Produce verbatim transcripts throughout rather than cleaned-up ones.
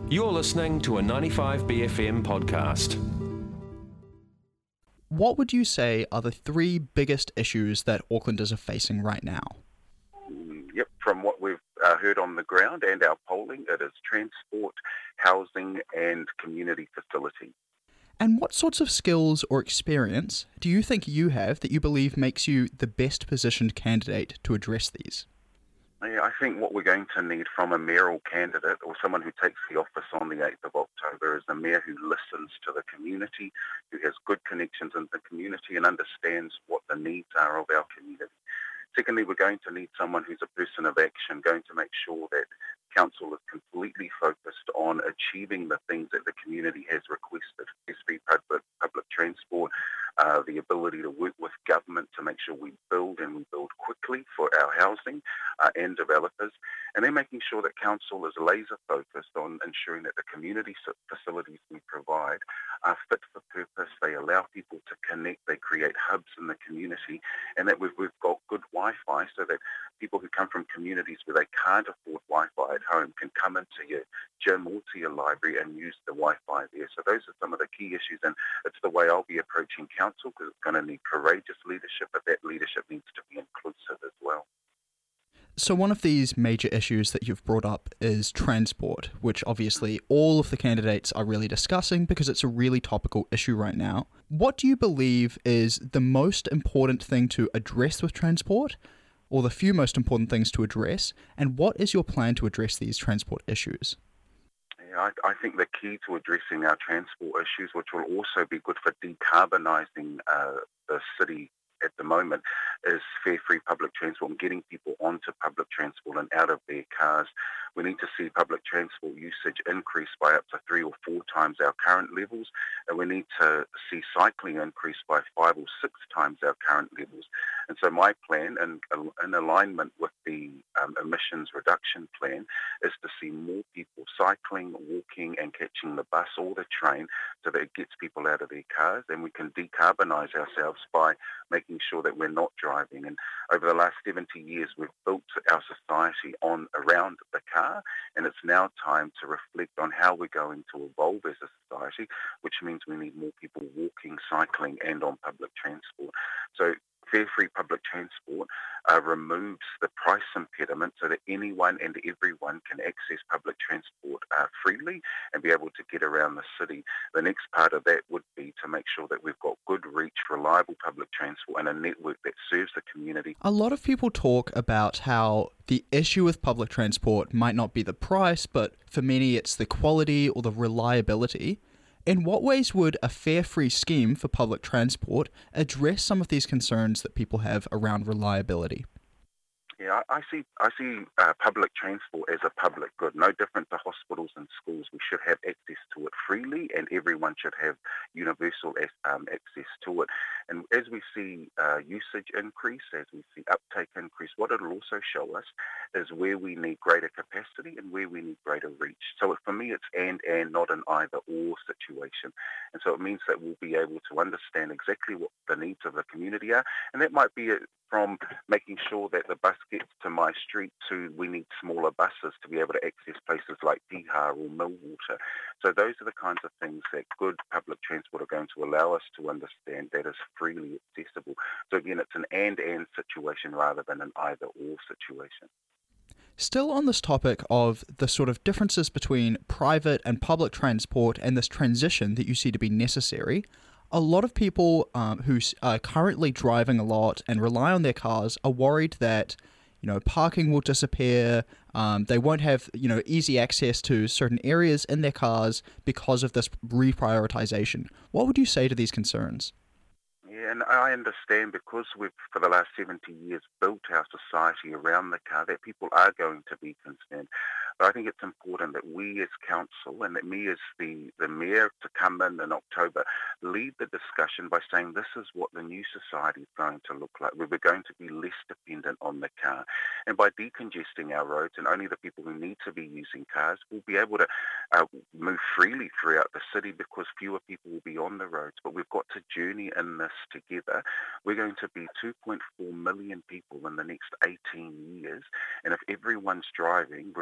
You're listening to a ninety-five B F M podcast. What would you say are the three biggest issues that Aucklanders are facing right now? Yep, from what we've uh, heard on the ground and our polling, it is transport, housing and community facility. And what sorts of skills or experience do you think you have that you believe makes you the best positioned candidate to address these? Yeah, I think what we're going to need from a mayoral candidate or someone who takes the office on the eighth of October is a mayor who listens to the community, who has good connections in the community and understands what the needs are of our community. Secondly, we're going to need someone who's a person of action, going to make sure that council is completely focused on achieving the things that the community has requested, especially public, public transport, uh, the ability to work with government to make sure we build and we build quickly for our housing uh, and developers, and then making sure that council is laser focused on ensuring that the community facilities we provide are fit for purpose, they allow people to connect, they create hubs in the community, and that we've, we've got good Wi-Fi so that people who come from communities where they can't afford Wi-Fi at home can come into your gym or to your library and use the Wi-Fi there. So those are some of the key issues, and it's the way I'll be approaching council because it's going to need courageous leadership, but that leadership needs to be inclusive as well. So one of these major issues that you've brought up is transport, which obviously all of the candidates are really discussing because it's a really topical issue right now. What do you believe is the most important thing to address with transport, or the few most important things to address, and what is your plan to address these transport issues? Yeah, I, I think the key to addressing our transport issues, which will also be good for decarbonising uh, the city at the moment, is fare-free public transport and getting people onto public transport and out of their cars. We need to see public transport usage increase by up to three or four times our current levels, and we need to see cycling increase by five or six times our current levels. And so my plan, in, in alignment with the um, emissions reduction plan, is to see more people cycling, walking and catching the bus or the train so that it gets people out of their cars, and we can decarbonise ourselves by making sure that we're not driving. And over the last seventy years, we've built our society on around the car, and it's now time to reflect on how we're going to evolve as a society, which means we need more people walking, cycling and on public transport. So fare-free public transport uh, removes the price impediment so that anyone and everyone can access public transport uh, freely and be able to get around the city. The next part of that would be to make sure that we've got good reach, reliable public transport and a network that serves the community. A lot of people talk about how the issue with public transport might not be the price, but for many it's the quality or the reliability. In what ways would a fare-free scheme for public transport address some of these concerns that people have around reliability? Yeah, I see I see uh, public transport as a public good, no different to hospitals and schools. We should have access to it freely and everyone should have universal um, access to it. And as we see uh, usage increase, as we see uptake increase, what it'll also show us is where we need greater capacity and where we need greater reach. So for me, it's and, and, not an either-or situation. And so it means that we'll be able to understand exactly what the needs of the community are, and that might be from making sure that the bus gets to my street to we need smaller buses to be able to access places like Piha or Millwater. So those are the kinds of things that good public transport are going to allow us to understand that is freely accessible. So again, it's an and-and situation rather than an either-or situation. Still on this topic of the sort of differences between private and public transport and this transition that you see to be necessary, a lot of people um, who are currently driving a lot and rely on their cars are worried that, you know, parking will disappear, um, they won't have, you know, easy access to certain areas in their cars because of this reprioritization. What would you say to these concerns? Yeah, and I understand because we've, for the last seventy years, built our society around the car, that people are going to be concerned. But I think it's important that we as council and that me as the, the mayor to come in in October lead the discussion by saying this is what the new society is going to look like. We're going to be less dependent on the car. And by decongesting our roads and only the people who need to be using cars will be able to uh, move freely throughout the city because fewer people will be on the roads. But we've got to journey in this together. We're going to be two point four million people in the next eighteen years. And if everyone's driving, we're essentially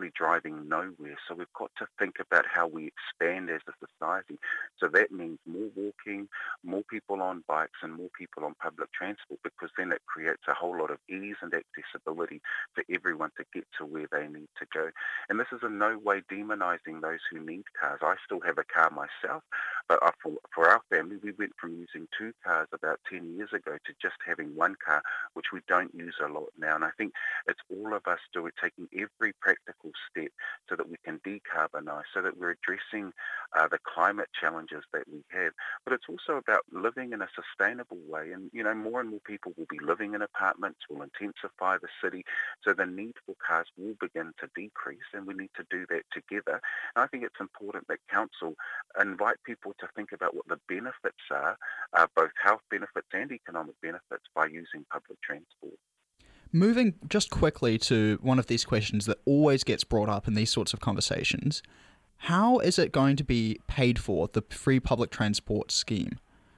essentially driving nowhere. So we've got to think about how we expand as a society. So that means more walking, more people on bikes and more people on public transport, because then it creates a whole lot of ease and accessibility for everyone to get to where they need to go. And this is in no way demonising those who need cars. I still have a car myself, but for, for our family, we went from using two cars about ten years ago to just having one car, which we don't use a lot now. And I think it's all of us doing, taking every practical step so that we can decarbonise, so that we're addressing uh, the climate challenges that we have. But it's also about living in a sustainable way. And, you know, more and more people will be living in apartments, will intensify the city, so the need for cars will begin to decrease, and we need to do that together. And I think it's important that council invite people to think about what the benefits are, uh, both health benefits and economic benefits, by using public transport. Moving just quickly to one of these questions that always gets brought up in these sorts of conversations, how is it going to be paid for, the free public transport scheme?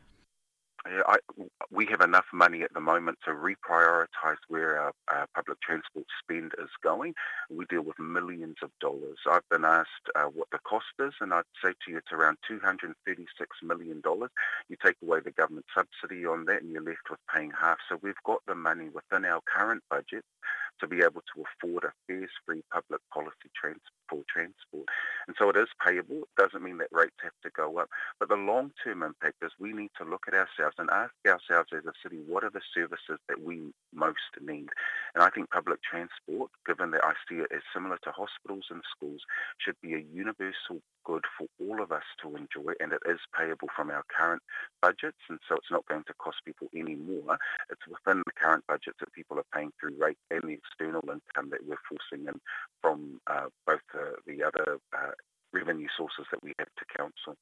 Yeah, I, we have enough money at the moment to reprioritise where our, our public transport spend is going. We deal with millions of dollars. I've been asked uh, what the cost is, and I'd say to you it's around two hundred thirty-six million dollars. You take away the government subsidy on that and you're left with paying half. So we've got the money within our current budget to be able to afford a fares-free public policy trans- for transport. And so it is payable. It doesn't mean that rates have to go up. But the long-term impact is we need to look at ourselves and ask ourselves as a city, what are the services that we most need? And I think public transport, given that I see it as similar to hospitals and schools, should be a universal good for all of us to enjoy, and it is payable from our current budgets, and so it's not going to cost people any more. It's within the current budgets that people are paying through rate and the external income that we're forcing in from uh, both uh, the other uh, revenue sources that we have to council.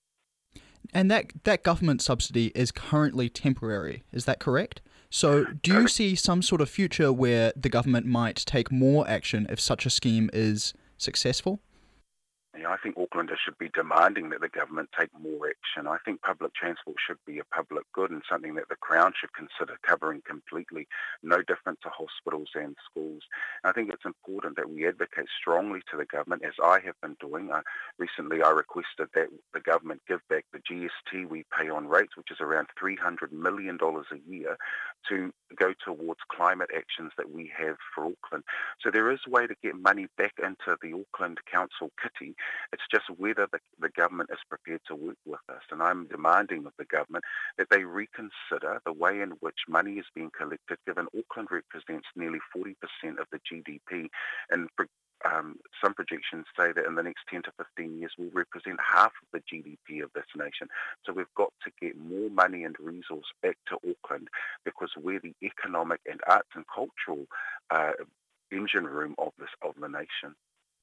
And that, that government subsidy is currently temporary, is that correct? So do you see some sort of future where the government might take more action if such a scheme is successful? Yeah, I think Aucklanders should be demanding that the government take more action. I think public transport should be a public good and something that the Crown should consider covering completely, no different to hospitals and schools. And I think it's important that we advocate strongly to the government, as I have been doing. Uh, recently I requested that the government give back the G S T we pay on rates, which is around three hundred million dollars a year, to go towards climate actions that we have for Auckland. So there is a way to get money back into the Auckland Council kitty. It's just whether the, the government is prepared to work with us. And I'm demanding of the government that they reconsider the way in which money is being collected, given Auckland represents nearly forty percent of the G D P. And um, some projections say that in the next ten to fifteen years will represent half of the G D P of this nation. So we've got to get more money and resource back to Auckland, because we're the economic and arts and cultural uh, engine room of this of the nation.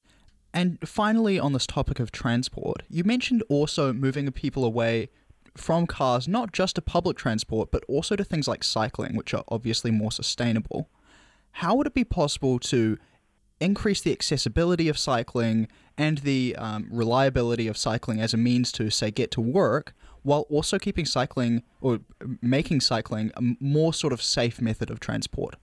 And finally, on this topic of transport, you mentioned also moving people away from cars, not just to public transport, but also to things like cycling, which are obviously more sustainable. How would it be possible to increase the accessibility of cycling and the um, reliability of cycling as a means to, say, get to work, while also keeping cycling or making cycling a more sort of safe method of transport?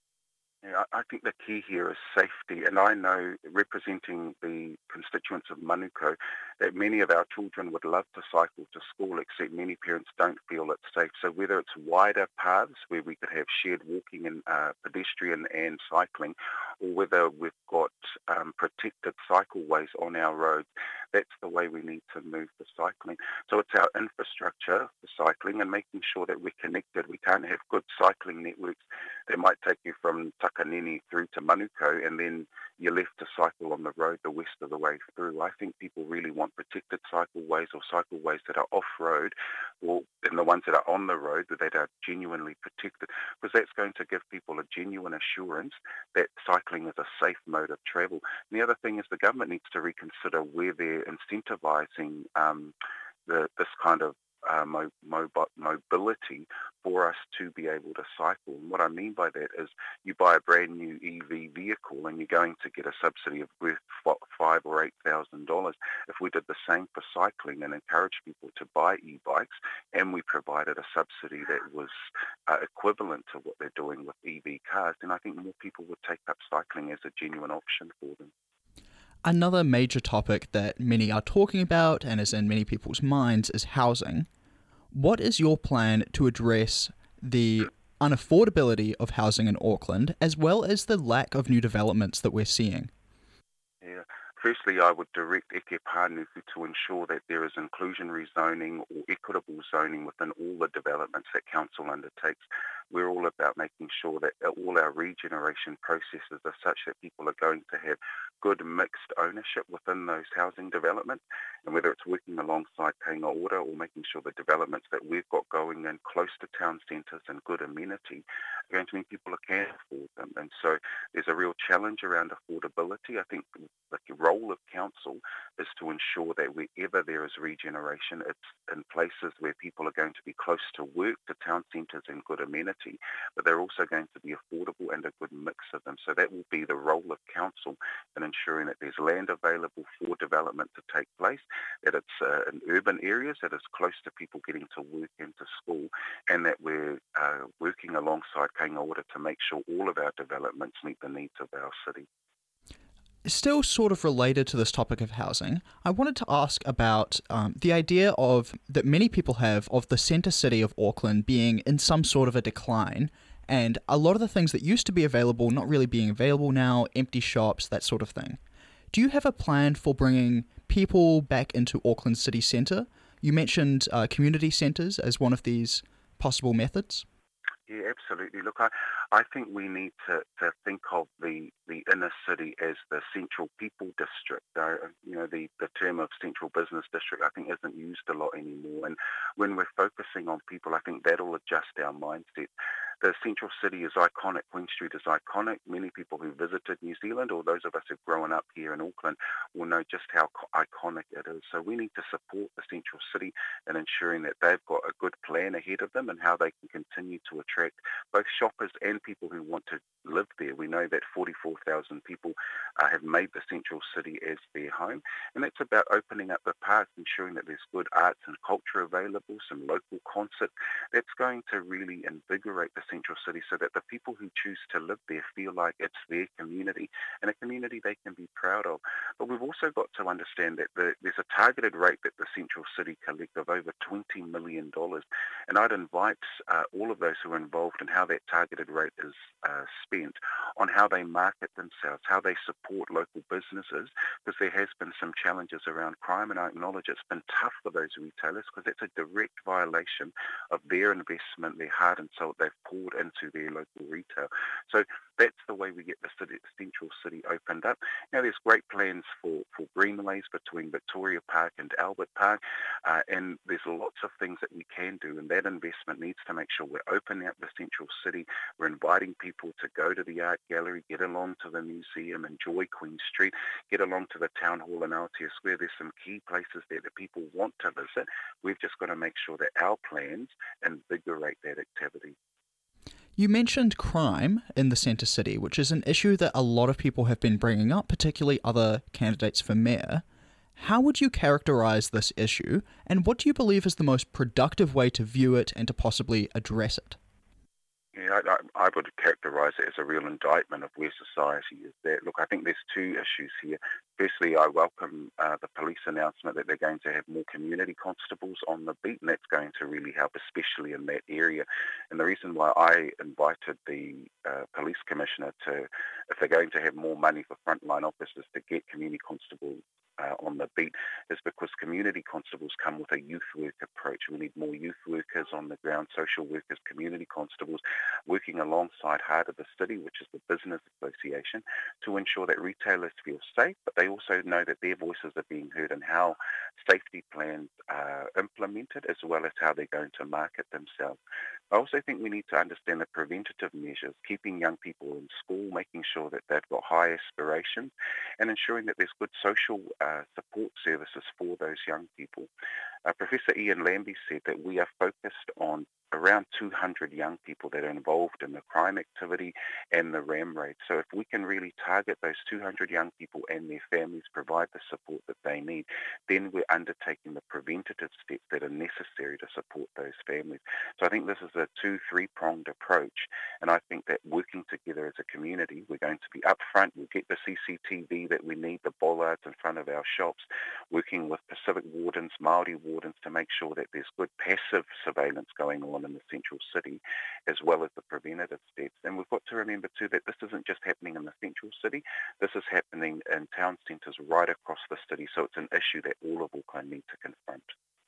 Yeah, I think the key here is safety, and I know, representing the constituents of Manukau, that many of our children would love to cycle to school, except many parents don't feel it's safe. So whether it's wider paths where we could have shared walking and uh, pedestrian and cycling, or whether we've got um, protected cycleways on our roads, that's the way we need to move for cycling. So it's our infrastructure for cycling and making sure that we're connected. We can't have good cycling networks that might take you from Takanini through to Manukau and then you're left to cycle on the road the rest of the way through. I think people really want protected cycleways or cycleways that are off-road, or and the ones that are on the road that are genuinely protected, because that's going to give people a genuine assurance that cycling is a safe mode of travel. And the other thing is the government needs to reconsider where they're incentivising um, the, this kind of Uh, mo- mo- mobility for us to be able to cycle. And what I mean by that is you buy a brand new E V vehicle and you're going to get a subsidy of worth five or eight thousand dollars. If we did the same for cycling and encouraged people to buy e-bikes, and we provided a subsidy that was uh, equivalent to what they're doing with E V cars, then I think more people would take up cycling as a genuine option for them. Another major topic that many are talking about and is in many people's minds is housing. What is your plan to address the unaffordability of housing in Auckland, as well as the lack of new developments that we're seeing? Yeah. Firstly, I would direct Eke Pānuku to ensure that there is inclusionary zoning or equitable zoning within all the developments that council undertakes. We're all about making sure that all our regeneration processes are such that people are going to have good mixed ownership within those housing developments, and whether it's working alongside Tainga Ora or making sure the developments that we've got going in close to town centres and good amenity are going to mean people can afford them. And so there's a real challenge around affordability. I think the role of council is to ensure that wherever there is regeneration, it's in places where people are going to be close to work, to town centres and good amenity, but they're also going to be affordable and a good mix of them. So that will be the role of council in ensuring that there's land available for development to take place, that it's uh, in urban areas, that it's close to people getting to work and to school, and that we're uh, working alongside Tainga Ora to make sure all of our developments meet the needs of our city. Still sort of related to this topic of housing, I wanted to ask about um, the idea of that many people have of the centre city of Auckland being in some sort of a decline, and a lot of the things that used to be available not really being available now, empty shops, that sort of thing. Do you have a plan for bringing people back into Auckland city centre? You mentioned uh, community centres as one of these possible methods. Yeah, absolutely. Look, I, I think we need to, to think of the, the inner city as the central people district. Uh, you know, the, the term of central business district I think isn't used a lot anymore. And when we're focusing on people, I think that'll adjust our mindset. The central city is iconic. Queen Street is iconic. Many people who visited New Zealand or those of us who've grown up here in Auckland will know just how iconic it is. So we need to support the central city in ensuring that they've got a good plan ahead of them and how they can continue to attract both shoppers and people who want to live there. We know that forty-four thousand people uh, have made the central city as their home, and that's about opening up the parks, ensuring that there's good arts and culture available, some local concert. That's going to really invigorate the central city so that the people who choose to live there feel like it's their community and a community they can be proud of. But we've also got to understand that the, there's a targeted rate that the central city collect of over twenty million dollars, and I'd invite uh, all of those who are involved in how that targeted rate is uh, spent on how they market themselves, how they support local businesses, because there has been some challenges around crime, and I acknowledge it's been tough for those retailers because it's a direct violation of their investment, their heart and soul they've poured into their local retail. So that's the way we get the city, central city opened up. Now there's great plans for, for greenways between Victoria Park and Albert Park, uh, and there's lots of things that we can do, and that investment needs to make sure we're opening up the central city, we're inviting people to go to the art gallery, get along to the museum, enjoy Queen Street, get along to the town hall in Aotea Square. There's some key places there that people want to visit. We've just got to make sure that our plans invigorate that activity. You mentioned crime in the centre city, which is an issue that a lot of people have been bringing up, particularly other candidates for mayor. How would you characterise this issue, and what do you believe is the most productive way to view it and to possibly address it? Yeah, I, I would characterise it as a real indictment of where society is at. Look, I think there's two issues here. Firstly, I welcome uh, the police announcement that they're going to have more community constables on the beat, and that's going to really help, especially in that area. And the reason why I invited the uh, police commissioner to, if they're going to have more money for frontline officers, to get community constables Uh, on the beat, is because community constables come with a youth work approach. We need more youth workers on the ground, social workers, community constables, working alongside Heart of the City, which is the business association, to ensure that retailers feel safe, but they also know that their voices are being heard and how safety plans are implemented, as well as how they're going to market themselves. I also think we need to understand the preventative measures, keeping young people in school, making sure that they've got high aspirations, and ensuring that there's good social uh, support services for those young people. Uh, Professor Ian Lambie said that we are focused on around two hundred young people that are involved in the crime activity and the ram raid. So if we can really target those two hundred young people and their families, provide the support that they need, then we're undertaking the preventative steps that are necessary to support those families. So I think this is a two, three-pronged approach, and I think that working together as a community, we're going to be upfront, we'll get the C C T V that we need, the bollards in front of our shops, working with Pacific wardens, Māori wardens to make sure that there's good passive surveillance going on in the central city, as well as the preventative steps. And we've got to remember too that this isn't just happening in the central city, this is happening in town centres right across the city, so it's an issue that all of Auckland need to confront.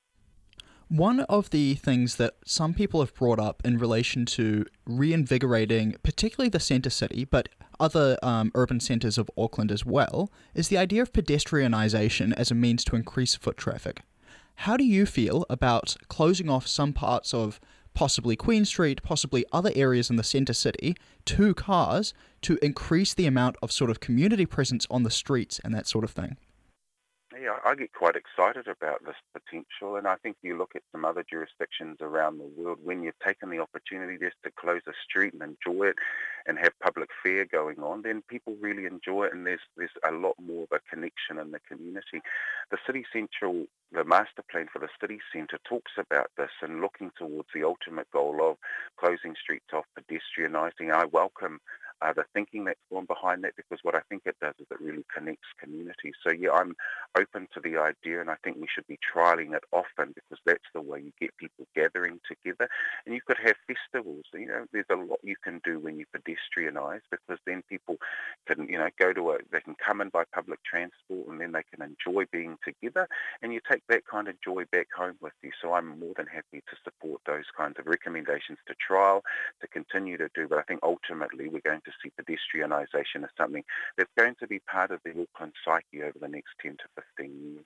One of the things that some people have brought up in relation to reinvigorating, particularly the centre city, but other um, urban centres of Auckland as well, is the idea of pedestrianisation as a means to increase foot traffic. How do you feel about closing off some parts of possibly Queen Street, possibly other areas in the centre city, to cars to increase the amount of sort of community presence on the streets and that sort of thing? Yeah, I get quite excited about this potential, and I think you look at some other jurisdictions around the world, when you've taken the opportunity just to close a street and enjoy it and have public fare going on, then people really enjoy it, and there's there's a lot more of a connection in the community. The City Central, the master plan for the city centre talks about this and looking towards the ultimate goal of closing streets off, pedestrianising. I welcome Uh, the thinking that's gone behind that, because what I think it does is it really connects communities. So yeah, I'm open to the idea, and I think we should be trialling it often, because that's the way you get people gathering together. And you could have festivals. You know, there's a lot you can do when you pedestrianise, because then people can, you know, go to a, they can come in by public transport, and then they can enjoy being together, and you take that kind of joy back home with you. So I'm more than happy to support those kinds of recommendations to trial, to continue to do. But I think ultimately we're going to see pedestrianisation as something that's going to be part of the Auckland psyche over the next ten to fifteen years.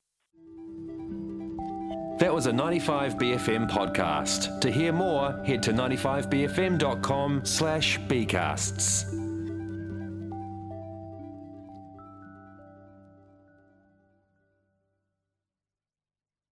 That was a ninety-five B F M podcast. To hear more, head to ninety-five b f m dot com slash b casts.